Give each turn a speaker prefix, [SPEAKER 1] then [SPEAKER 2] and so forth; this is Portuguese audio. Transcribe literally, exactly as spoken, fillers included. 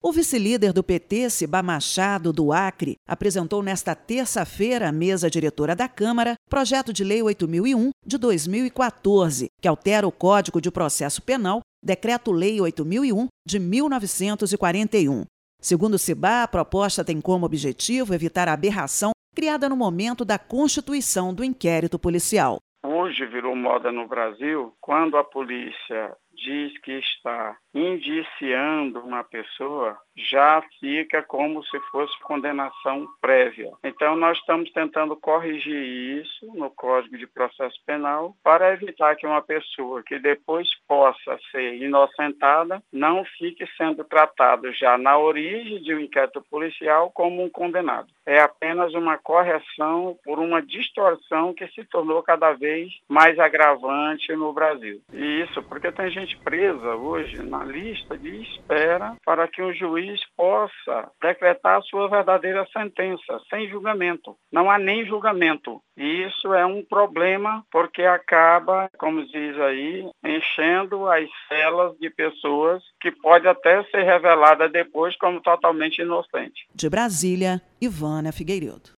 [SPEAKER 1] O vice-líder do P T, Ciba Machado, do Acre, apresentou nesta terça-feira à mesa diretora da Câmara projeto de lei oito mil e um de dois mil e quatorze, que altera o Código de Processo Penal, Decreto-Lei oito mil e um de mil novecentos e quarenta e um. Segundo Ciba, a proposta tem como objetivo evitar a aberração criada no momento da constituição do inquérito policial.
[SPEAKER 2] Hoje virou moda no Brasil, quando a polícia diz que está indiciando uma pessoa, já fica como se fosse condenação prévia. Então, nós estamos tentando corrigir isso no Código de Processo Penal para evitar que uma pessoa que depois possa ser inocentada não fique sendo tratada já na origem de um inquérito policial como um condenado. É apenas uma correção por uma distorção que se tornou cada vez mais agravante no Brasil. E isso porque tem gente presa hoje na lista de espera para que o juiz possa decretar a sua verdadeira sentença, sem julgamento. Não há nem julgamento. E isso é um problema porque acaba, como diz aí, enchendo as celas de pessoas que pode até ser revelada depois como totalmente inocente.
[SPEAKER 1] De Brasília, Ivana Figueiredo.